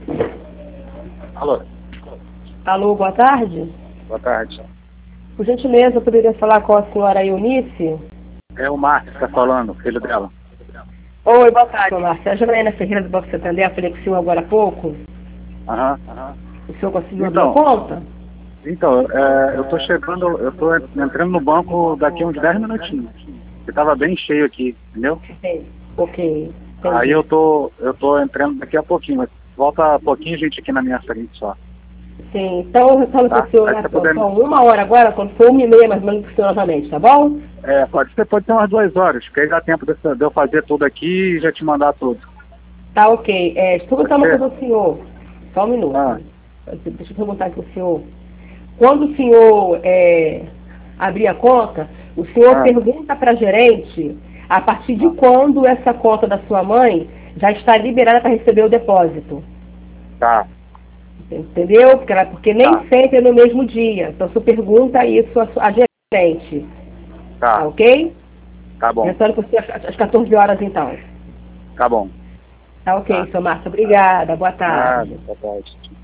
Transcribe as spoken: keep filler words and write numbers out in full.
Alô? Alô, boa tarde. Boa tarde. Por gentileza, eu poderia falar com a senhora Eunice? É o Márcio que está falando, filho dela. Oi, boa tarde, Márcia. A Janaína Ferreira do Banco Santander, eu falei com o senhor agora há pouco. Aham. O senhor conseguiu Então, abrir a conta? Então, é, eu tô chegando, eu tô entrando no banco daqui a uns dez minutinhos. Porque tava bem cheio aqui, entendeu? Sim. Ok, Aí entendi. eu tô, eu tô entrando daqui a pouquinho, mas volta pouquinho gente aqui na minha frente só. Sim, então eu falo com Tá? o senhor Aí na você puder. então, uma hora agora, quando for uma e meia mais ou menos, com o senhor novamente, tá bom? É, pode ser, pode ser umas duas horas, porque aí dá tempo de de eu fazer tudo aqui e já te mandar tudo. Tá ok. É, deixa eu Pode perguntar uma ser? coisa ao senhor. Só um Ah, minuto. Deixa eu perguntar aqui ao senhor. Quando o senhor é, abrir a conta, o senhor ah, pergunta para a gerente a partir de ah, quando essa conta da sua mãe já está liberada para receber o depósito. tá, Entendeu? Porque, ela- porque nem tá, sempre é no mesmo dia. Então, você pergunta isso à sua- à gerente. Tá tá, ok? tá bom, Retorno por si às às quatorze horas, então. tá bom, Tá tá. ok, seu Márcio. Obrigada. Boa Nada, tarde. boa tarde.